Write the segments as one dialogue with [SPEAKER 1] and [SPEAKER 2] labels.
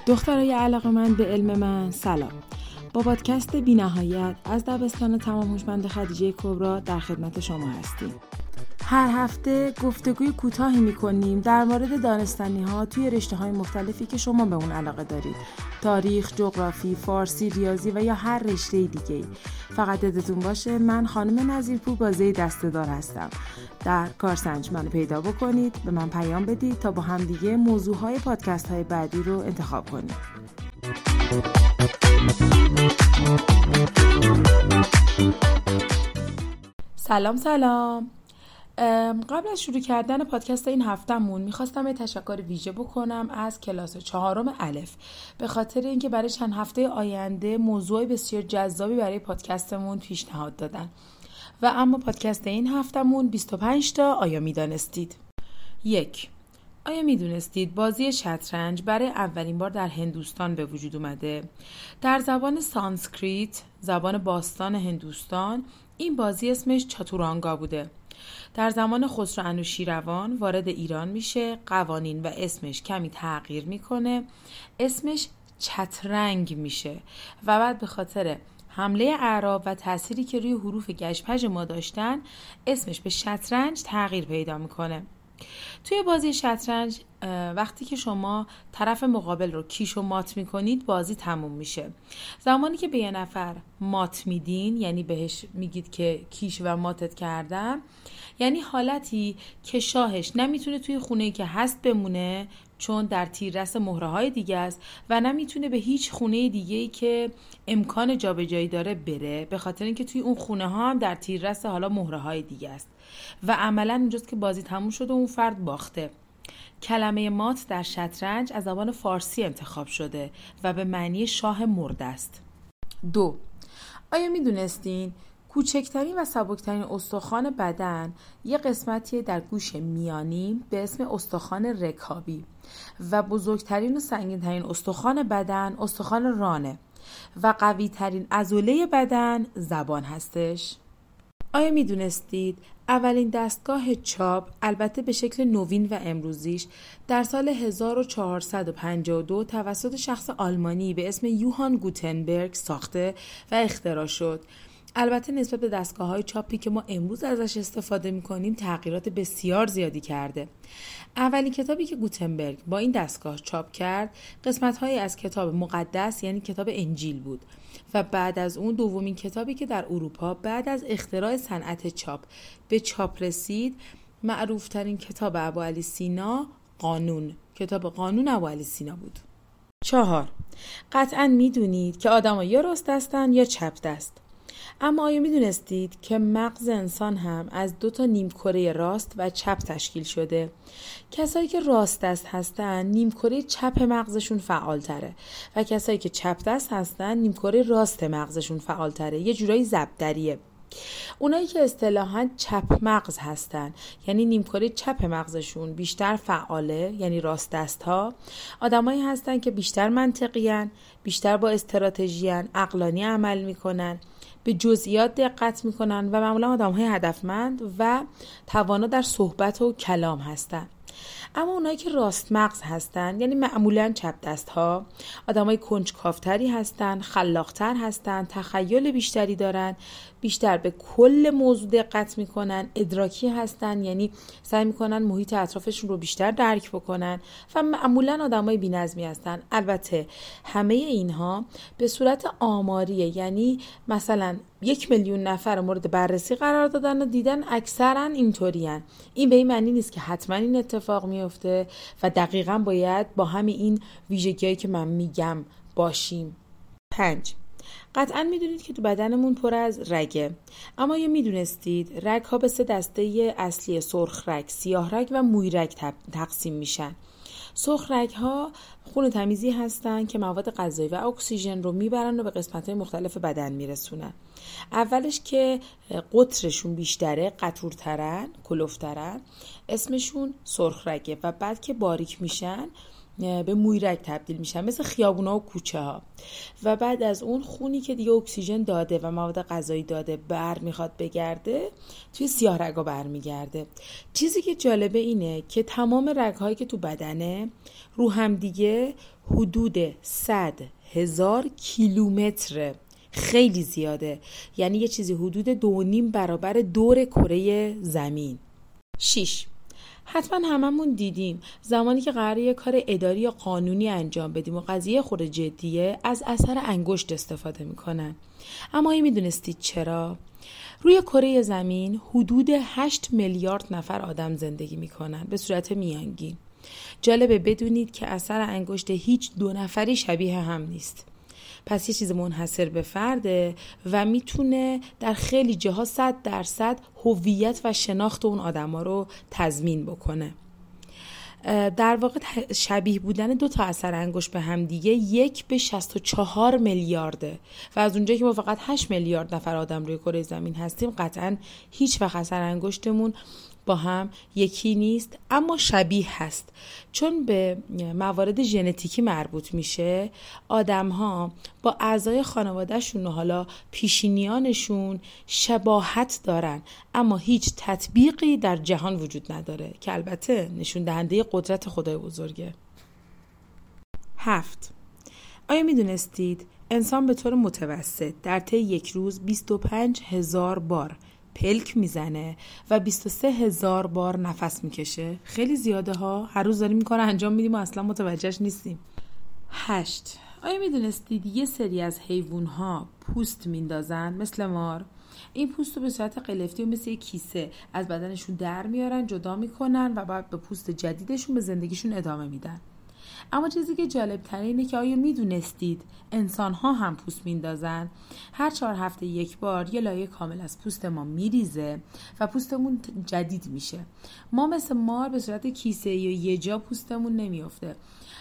[SPEAKER 1] دخترای علاقه‌مند به علم من سلام. با پادکست بی‌نهایت از دبستان تمام هوشمند خدیجه کبرا در خدمت شما هستیم. هر هفته گفتگوی کوتاهی می‌کنیم در مورد دانستنی‌ها توی رشته‌های مختلفی که شما به اون علاقه دارید. تاریخ، جغرافی، فارسی، ریاضی و یا هر رشته دیگه‌ای. فقط یادتون باشه من خانم نظیرپور بازی دسته‌دار هستم. در کارسنج منو پیدا بکنید، به من پیام بدید تا با هم دیگه موضوعهای پادکست‌های بعدی رو انتخاب کنیم. سلام. قبل از شروع کردن پادکست این هفتهمون میخواستم یه تشکر ویژه بکنم از کلاس 4 الف به خاطر اینکه برای چند هفته آینده موضوع بسیار جذابی برای پادکستمون پیشنهاد دادن و اما پادکست این هفتهمون 25 تا آیا میدانستید؟ 1. آیا میدونستید بازی شطرنج برای اولین بار در هندوستان به وجود اومده؟ در زبان سانسکریت، زبان باستان هندوستان، این بازی اسمش چاتورانگا بوده. در زمان خسرو انوشیروان وارد ایران میشه، قوانین و اسمش کمی تغییر میکنه، اسمش چترنگ میشه و بعد به خاطر حمله اعراب و تأثیری که روی حروف گشپژ ما داشتن اسمش به شطرنج تغییر پیدا میکنه. توی بازی شطرنج وقتی که شما طرف مقابل رو کیش و مات میکنید بازی تموم میشه. زمانی که به یه نفر مات میدین، یعنی بهش میگید که کیش و ماتت کردم، یعنی حالتی که شاهش نمیتونه توی خونه‌ای که هست بمونه چون در تیررس مهره‌های دیگه است و نمیتونه به هیچ خونه دیگه‌ای که امکان جابجایی داره بره، به خاطر اینکه توی اون خونه ها هم در تیررس حالا مهره‌های دیگه است و عملاً اونجاست که بازی تموم شده و اون فرد باخته. کلمه مات در شطرنج از زبان فارسی انتخاب شده و به معنی شاه مرده است. 2. آیا میدونستین کوچکترین و سبکترین استخوان بدن یه قسمتی در گوش میانی به اسم استخوان رکابی و بزرگترین و سنگین‌ترین استخوان بدن استخوان رانه و قوی‌ترین عضله بدن زبان هستش؟ آیا میدونستید اولین دستگاه چاپ، البته به شکل نوین و امروزیش، در سال 1452 توسط شخص آلمانی به اسم یوهان گوتنبرگ ساخته و اختراع شد؟ البته نسبت به دستگاه‌های چاپی که ما امروز ازش استفاده می‌کنیم تغییرات بسیار زیادی کرده. اولین کتابی که گوتنبرگ با این دستگاه چاپ کرد قسمت‌هایی از کتاب مقدس یعنی کتاب انجیل بود و بعد از اون دومین کتابی که در اروپا بعد از اختراع صنعت چاپ به چاپ رسید معروف‌ترین کتاب ابوعلی سینا کتاب قانون ابوعلی سینا بود. 4. قطعاً می‌دونید که آدم‌ها یا راست دستن یا چپ دست. اما آیا میدونستید که مغز انسان هم از 2 نیمکره راست و چپ تشکیل شده؟ کسایی که راست دست هستن نیمکره چپ مغزشون فعال تره و کسایی که چپ دست هستن نیمکره راست مغزشون فعال تره. یه جورایی ضبط‌دریه. اونایی که اصطلاحاً چپ مغز هستن، یعنی نیمکره چپ مغزشون بیشتر فعاله، یعنی راست دست ها، آدمایی هستن که بیشتر منطقیان، بیشتر با استراتژیان، عقلانی عمل میکنن، به جزئیات دقت میکنن و معمولا آدم‌های هدفمند و توانا در صحبت و کلام هستن. اما اونایی که راست مغز هستن، یعنی معمولا چپ دست ها، آدمای کنجکاوتری هستن، خلاقتر هستن، تخیل بیشتری دارن، بیشتر به کل موضوع دقت میکنن، ادراکی هستن، یعنی سعی میکنن محیط اطرافشون رو بیشتر درک بکنن و معمولا آدمای بی‌نظمی هستن. البته همه اینها به صورت آماریه، یعنی مثلا 1,000,000 نفر مورد بررسی قرار دادن و دیدن اکثرا اینطورین. این به این معنی نیست که حتما این اتفاق میفته و دقیقاً باید با همین این ویژگی‌هایی که من میگم باشیم. 5. قطعاً میدونید که تو بدنمون پر از رگه، اما یا میدونستید رگ ها به 3 دسته اصلی سرخ رگ، سیاه رگ و موی رگ تقسیم میشن. سرخ رگ ها خون تمیزی هستن که مواد غذایی و اکسیژن رو میبرن و به قسمت‌های مختلف بدن میرسونن. اولش که قطرشون بیشتره، قطورترن، کلوفترن، اسمشون سرخ رگه و بعد که باریک میشن به مویرگ تبدیل میشن، مثل خیابونا و کوچه ها. و بعد از اون خونی که دیگه اکسیژن داده و مواد غذایی داده میخواد بگرده، توی سیاه رگا برمیگرده. چیزی که جالبه اینه که تمام رگهایی که تو بدنه رو هم دیگه حدود 100,000 کیلومتره. خیلی زیاده، یعنی یه چیزی حدود 2.5 برابر دور کره زمین. 6. حتما هممون دیدیم زمانی که قراره یه کار اداری یا قانونی انجام بدیم و قضیه خود جدیه، از اثر انگشت استفاده میکنن. اما این میدونستید چرا؟ روی کره زمین حدود 8 میلیارد نفر آدم زندگی میکنن به صورت میانگین. جالبه بدونید که اثر انگشت هیچ 2 نفری شبیه هم نیست. پس یه چیز منحصر به فرده و میتونه در خیلی جاها 100% هویت و شناخت اون آدما رو تضمین بکنه. در واقع شبیه بودن 2 تا اثر انگشت به هم دیگه 1 به 64 میلیارده و از اونجایی که ما فقط 8 میلیارد نفر آدم روی کره زمین هستیم، قطعاً هیچ وقت اثر انگشتمون با هم یکی نیست، اما شبیه هست. چون به موارد ژنتیکی مربوط میشه، آدم ها با اعضای خانوادهشون و حالا پیشینیانشون شباهت دارن، اما هیچ تطبیقی در جهان وجود نداره که البته نشون دهنده قدرت خدای بزرگه. 7. آیا میدونستید انسان به طور متوسط در طی یک روز 25,000 بار پلک میزنه و 23,000 بار نفس میکشه؟ خیلی زیاده ها. هر روز داریم این کار انجام میدیم و اصلا متوجهش نیستیم. 8. آیا میدونستید یه سری از حیوان‌ها پوست میندازن مثل مار؟ این پوست رو به صورت قلفتی و مثل یک کیسه از بدنشون در میارن، جدا میکنن و بعد به پوست جدیدشون به زندگیشون ادامه میدن. اما چیزی که جالب تره اینه که آیا میدونستید انسان ها هم پوست میندازن؟ هر 4 هفته یک بار یه لایه کامل از پوست ما میریزه و پوستمون جدید میشه. ما مثل مار به صورت کیسه یا یه جا پوستمون نمیافته.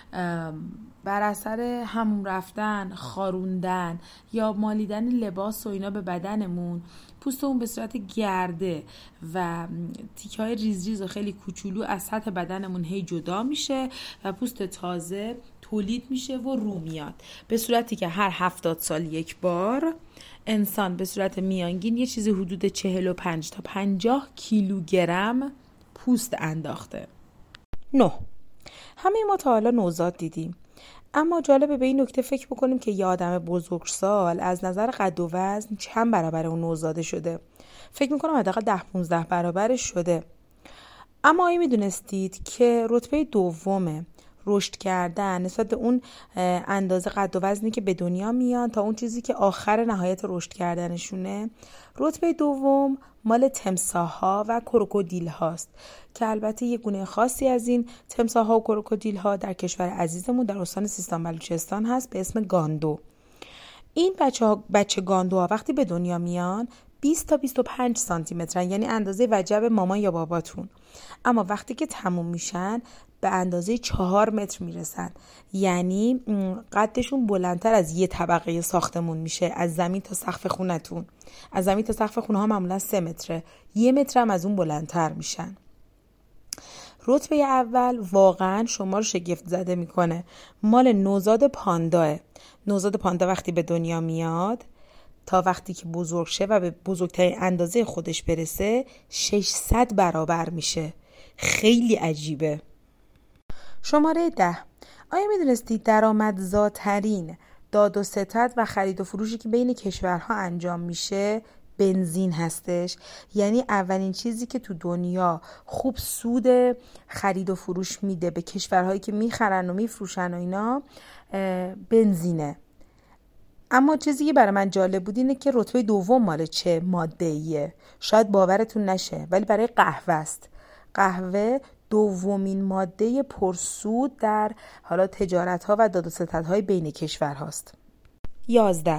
[SPEAKER 1] بر اثر حموم رفتن، خاروندن یا مالیدن لباس و اینا به بدنمون، پوستمون به صورت گرده و تیکه‌های ریز ریز و خیلی کوچولو از سطح بدنمون هی جدا میشه و پوست تازه تولید میشه و رو میاد، به صورتی که هر 70 سال یک بار انسان به صورت میانگین یه چیزی حدود 45 تا 50 کیلوگرم پوست انداخته. 9. همه ما تا حالا نوزاد دیدیم، اما جالبه به این نکته فکر بکنیم که یه آدم بزرگسال از نظر قد و وزن چند برابر اون نوزاده شده. فکر میکنم حداقل 10-15 برابرش شده. اما آیا میدونستید که رتبه دوم رشد کردن نسبت به اون اندازه قد و وزنی که به دنیا میان تا اون چیزی که آخر نهایت رشد کردنشونه، رتبه دوم مال تمساح‌ها و کروکودیل هاست که البته یه گونه خاصی از این تمساح‌ها و کروکودیل ها در کشور عزیزمون در استان سیستان بلوچستان هست به اسم گاندو. این بچه گاندوها وقتی به دنیا میان 20 تا 25 سانتی مترن، یعنی اندازه وجب مامان یا باباتون. اما وقتی که تموم میشن به اندازه 4 متر میرسن، یعنی قدشون بلندتر از یه طبقه ساختمون میشه. از زمین تا سقف خونتون، از زمین تا سقف خونه ها معمولا 3 متره، 1 متر هم از اون بلندتر میشن. رتبه اول واقعا شما رو شگفت زده میکنه، مال نوزاد پانداه. نوزاد پاندا وقتی به دنیا میاد تا وقتی که بزرگ شه و به بزرگترین اندازه خودش برسه 600 برابر میشه. خیلی عجیبه. شماره 10. آیا میدونستید درآمدزاترین داد و ستد و خرید و فروشی که بین کشورها انجام میشه بنزین هستش؟ یعنی اولین چیزی که تو دنیا خوب سود خرید و فروش میده به کشورهایی که میخرن و میفروشن و اینا بنزینه. اما چیزی که برای من جالب بود اینه که رتبه دوم مال چه ماده‌ایه؟ شاید باورتون نشه ولی برای قهوه است. قهوه دومین ماده پرسود در حالا تجارت‌ها و داد و ستدهای بین کشورهاست. 11.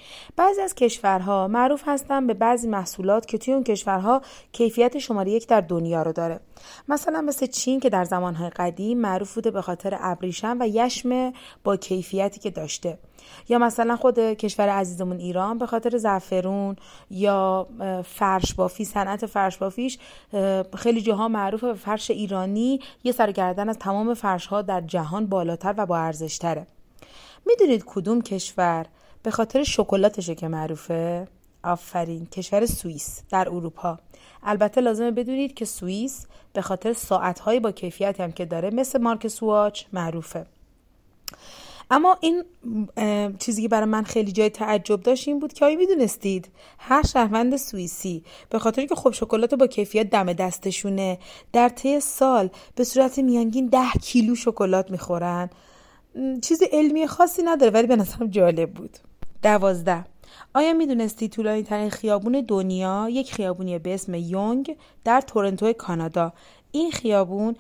[SPEAKER 1] بعضی از کشورها معروف هستن به بعضی محصولات که توی اون کشورها کیفیت شماره 1 در دنیا رو داره. مثلا مثل چین که در زمانهای قدیم معروف بوده به خاطر ابریشم و یشم با کیفیتی که داشته، یا مثلا خود کشور عزیزمون ایران به خاطر زعفرون یا فرش بافی، صنعت فرش بافیش خیلی جاها معروفه به فرش ایرانی، یه سرگردن از تمام فرش‌ها در جهان بالاتر و با ارزش‌تره. میدونید کدوم کشور به خاطر شکلاتشه که معروفه؟ آفرین، کشور سوئیس در اروپا. البته لازمه بدونید که سوئیس به خاطر ساعت‌های با کیفیت هم که داره مثل مارک سواچ معروفه. اما این چیزی که برای من خیلی جای تعجب داشت این بود که آیا میدونستید هر شهروند سوئیسی به خاطر اینکه خب شکلات با کیفیت دم دستشونه در طی سال به صورت میانگین 10 کیلو شکلات میخورن؟ چیز علمی خاصی نداره ولی به نظرم جالب بود. 12. آیا میدونستی طولانی ترین خیابون دنیا یک خیابونیه به اسم یونگ در تورنتو کانادا؟ این خیابون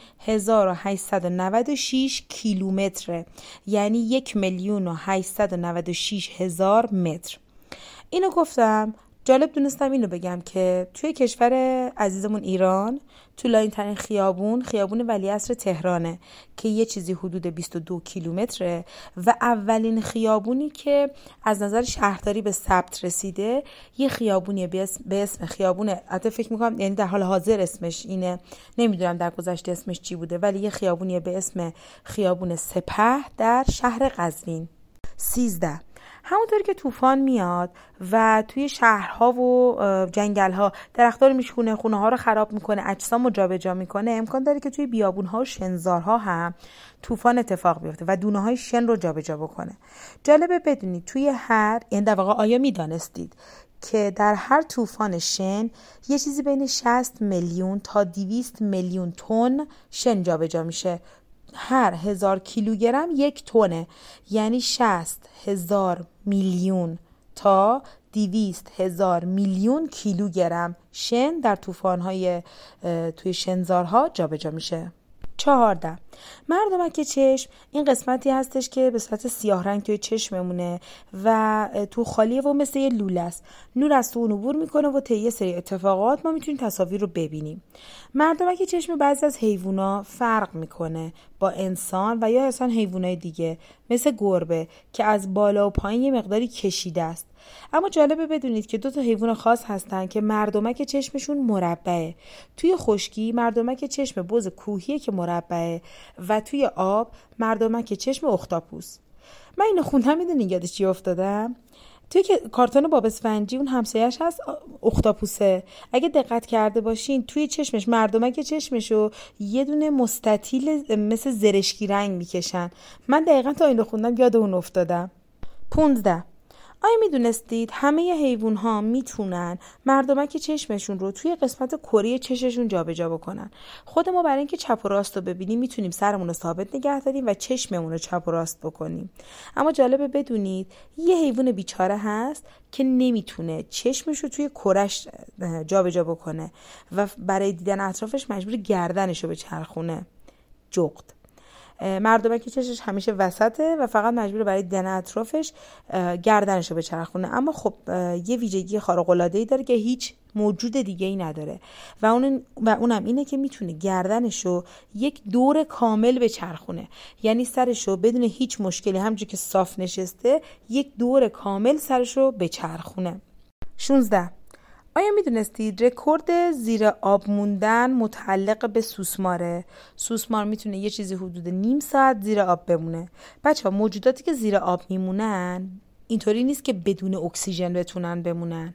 [SPEAKER 1] 1896 کیلومتره، یعنی 1,896,000 متر. اینو گفتم جالب دونستم اینو بگم که توی کشور عزیزمون ایران طولانی ترین خیابون ولیعصر تهرانه که یه چیزی حدود 22 کیلومتره و اولین خیابونی که از نظر شهرداری به ثبت رسیده یه خیابونیه به اسم خیابون، البته فکر میکنم یعنی در حال حاضر اسمش اینه، نمیدونم در گذشته اسمش چی بوده، ولی یه خیابونیه به اسم خیابون سپه در شهر قزوین. 13. همونطوری که طوفان میاد و توی شهرها و جنگل‌ها درخت‌ها رو میشکونه، خونه‌ها رو خراب میکنه، اجسام رو جابجا میکنه، امکان داره که توی بیابون‌ها و شنزارها هم طوفان اتفاق بیفته و دونه‌های شن رو جابجا بکنه. جالبه بدونید توی این در واقع آیا میدانستید که در هر طوفان شن یه چیزی بین 60 میلیون تا 200 میلیون تن شن جابجا میشه؟ هر 1000 کیلوگرم 1 تنه، یعنی 60,000 میلیون تا 200,000 میلیون کیلوگرم شن در طوفان‌های توی شنزارها جابجا میشه. 14. مردمک چشم این قسمتی هستش که به صورت سیاه رنگ توی چشممونه و تو خالیه و مثل یه لوله است. نور از تو اون عبور میکنه و طی یه سری اتفاقات ما میتونیم تصاویر رو ببینیم. مردمک چشم بعضی از حیوونا فرق میکنه با انسان و یا اصلا حیوانای دیگه مثل گربه که از بالا و پایین یه مقداری کشیده است. اما جالبه بدونید که 2 حیوان خاص هستن که مردمک چشمشون مربعه. توی خشکی مردمک چشم بز کوهیه که مربعه و توی آب مردمک چشم اختاپوس. من اینو خوندم، میدونین یادش چی افتادم؟ توی که کارتون باب اسفنجی اون همسایه‌اش هست اختاپوسه، اگه دقت کرده باشین توی چشمش مردمک چشمشو یه دونه مستطیل مثل زرشکی رنگ میکشن. من دقیقاً تا اینو خوندم یاد اون افتادم. 15. آیا میدونستید همه حیوان ها میتونن مردمک چشمشون رو توی قسمت کره چششون جابجا بکنن؟ خود ما برای اینکه چپ و راست رو ببینیم میتونیم سرمون رو ثابت نگه داریم و چشممون رو چپ و راست بکنیم. اما جالبه بدونید یه حیوان بیچاره هست که نمیتونه چشمش رو توی کرهش جابجا بکنه و برای دیدن اطرافش مجبور گردنش رو بچرخونه. جغد. مردمک چشش همیشه وسطه و فقط مجبور برای دیدن اطرافش گردنشو بچرخونه. اما خب یه ویژگی خارق‌العاده‌ای داره که هیچ موجود دیگه‌ای نداره و اونم اینه که میتونه گردنشو یک دور کامل بچرخونه، یعنی سرشو بدون هیچ مشکلی همونجوری که صاف نشسته یک دور کامل سرشو بچرخونه. 16. آیا میدونستید رکورد زیر آب موندن متعلق به سوسماره؟ سوسمار میتونه یه چیزی حدود نیم ساعت زیر آب بمونه. بچه‌ها موجوداتی که زیر آب میمونن اینطوری نیست که بدون اکسیژن بتونن بمونن،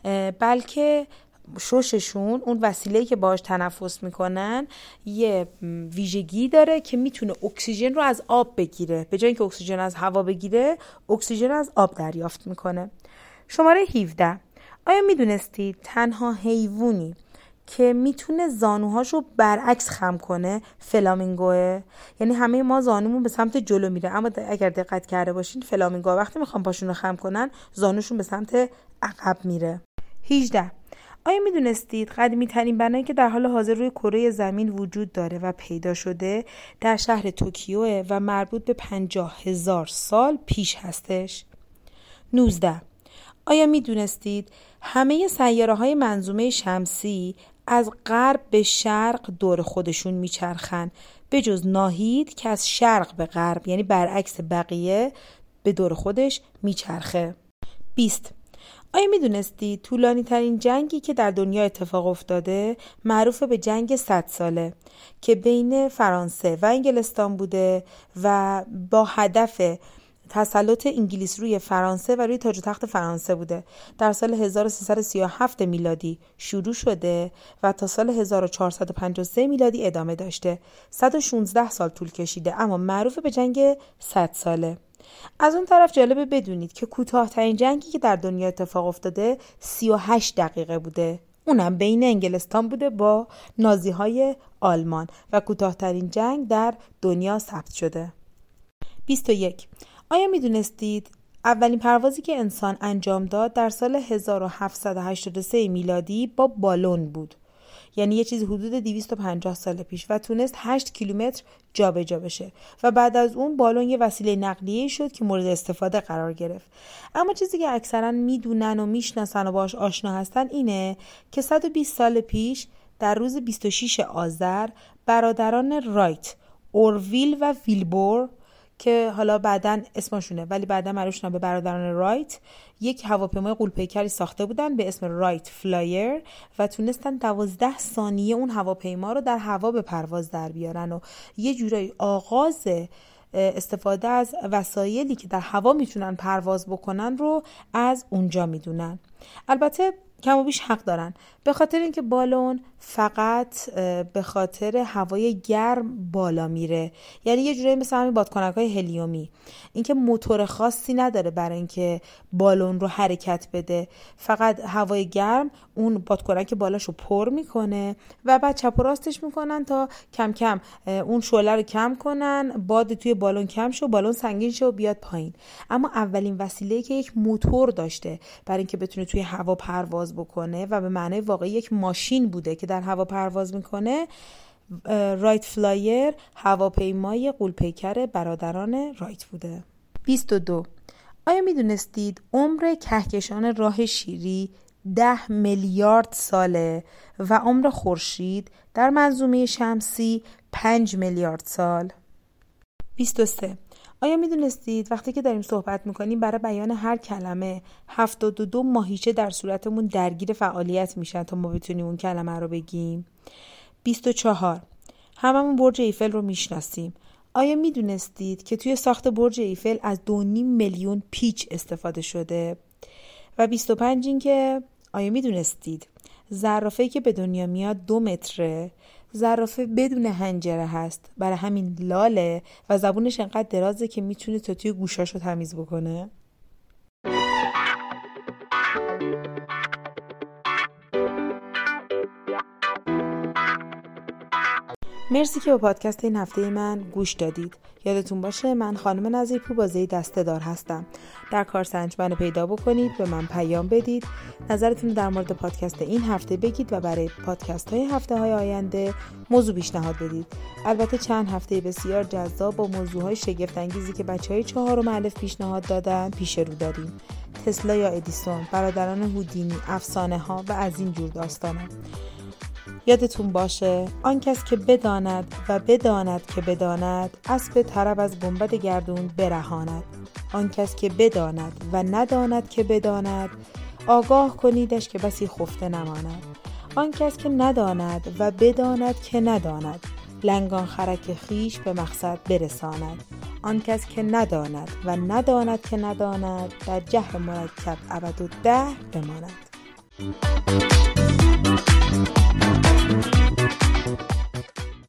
[SPEAKER 1] بلکه شششون اون وسیله‌ای که باهاش تنفس میکنن یه ویژگی داره که میتونه اکسیژن رو از آب بگیره، به جای اینکه اکسیژن از هوا بگیره اکسیژن از آب دریافت میکنه. شماره 17. آیا میدونستید تنها حیوانی که میتونه زانوهاشو برعکس خم کنه فلامینگوه؟ یعنی همه ما زانومون به سمت جلو میره، اما اگر دقت کرده باشین فلامینگوها وقتی میخوان پاشون رو خم کنن زانوشون به سمت عقب میره. 18. آیا میدونستید قدیمی ترین بنایی که در حال حاضر روی کره زمین وجود داره و پیدا شده در شهر توکیوه و مربوط به 50,000 سال پیش هستش؟ 19. آیا میدونستید همه سیاره‌های منظومه شمسی از غرب به شرق دور خودشون میچرخن، به جز ناهید که از شرق به غرب یعنی برعکس بقیه به دور خودش میچرخه. 20. آیا میدونستی طولانی ترین جنگی که در دنیا اتفاق افتاده معروف به جنگ 100 ساله که بین فرانسه و انگلستان بوده و با هدف تسلط انگلیس روی فرانسه و روی تاج و تخت فرانسه بوده. در سال 1337 میلادی شروع شده و تا سال 1453 میلادی ادامه داشته. 116 سال طول کشیده اما معروف به جنگ 100 ساله. از اون طرف جالبه بدونید که کوتاه‌ترین جنگی که در دنیا اتفاق افتاده 38 دقیقه بوده. اونم بین انگلستان بوده با نازی‌های آلمان و کوتاه‌ترین جنگ در دنیا ثبت شده. 21. آیا میدونستید اولین پروازی که انسان انجام داد در سال 1783 میلادی با بالون بود؟ یعنی یه چیزی حدود 250 سال پیش و تونست 8 کیلومتر جابجا بشه و بعد از اون بالون یه وسیله نقلیه شد که مورد استفاده قرار گرفت. اما چیزی که اکثرا میدونن و میشناسن و باهاش آشنا هستن اینه که 120 سال پیش در روز 26 آذر برادران رایت، اورویل و ویلبور که حالا بعداً اسمشونه ولی بعداً معروف شدن به برادران رایت، یک هواپیمای غول‌پیکری ساخته بودن به اسم رایت فلایر و تونستن 12 ثانیه اون هواپیما رو در هوا به پرواز در بیارن و یه جورایی آغاز استفاده از وسایلی که در هوا میتونن پرواز بکنن رو از اونجا میدونن. البته کم و بیش حق دارن، به خاطر اینکه بالون فقط به خاطر هوای گرم بالا میره، یعنی یه جوری مثل همین بادکنک‌های هلیومی، اینکه موتور خاصی نداره برای اینکه بالون رو حرکت بده، فقط هوای گرم اون بادکنک بالاشو پر میکنه و بعد چپ و راستش میکنن تا کم کم اون شعله رو کم کنن، باد توی بالون کم شه و بالون سنگین شه و بیاد پایین. اما اولین وسیله‌ای که یک موتور داشته برای اینکه بتونه توی هوا پرواز بکنه و به معنای واقعی یک ماشین بوده که در هوا پرواز میکنه، رایت فلایر هواپیمای غول‌پیکر برادران رایت بوده. 22. آیا میدونستید عمر کهکشان راه شیری 10 میلیارد ساله و عمر خورشید در منظومه شمسی 5 میلیارد سال؟ 23. آیا میدونستید وقتی که داریم صحبت میکنیم برای بیان هر کلمه 72 ماهیچه در صورتمون درگیر فعالیت میشن تا ما بتونیم اون کلمه رو بگیم؟ 24. هممون برج ایفل رو میشناسیم. آیا میدونستید که توی ساخت برج ایفل از 2.5 میلیون پیچ استفاده شده؟ و 25 این که آیا میدونستید زرافه‌ای که به دنیا میاد 2 متره، زرافه بدون حنجره هست، برای همین لاله و زبونش انقدر درازه که میتونه تا توی گوشاشو تمیز بکنه. مرسی که به پادکست این هفته من گوش دادید. یادتون باشه من خانم نظیرپور بازی دسته دار هستم. در کارسنج منو پیدا بکنید، به من پیام بدید، نظرتون رو در مورد پادکست این هفته بگید و برای پادکست های هفته های آینده موضوع پیشنهاد بدید. البته چند هفته بسیار جذاب با موضوع های شگفت انگیزی که بچهای 4 الف پیشنهاد دادن پیش رو داریم. تسلا یا ادیسون، برادران هودینی، افسانه ها و از این جور داستانا. یادتون باشه آن کس که بداند و بداند که بداند اسب طرب از گنبد گردون برهاند. آن کس که بداند و نداند که بداند آگاه کنیدش که بسی خفته نماند. آن کس که نداند و بداند که نداند لنگان خرک خیش به مقصد برساند. آن کس که نداند و نداند که نداند در جهل مرکب ابدالدهر بماند.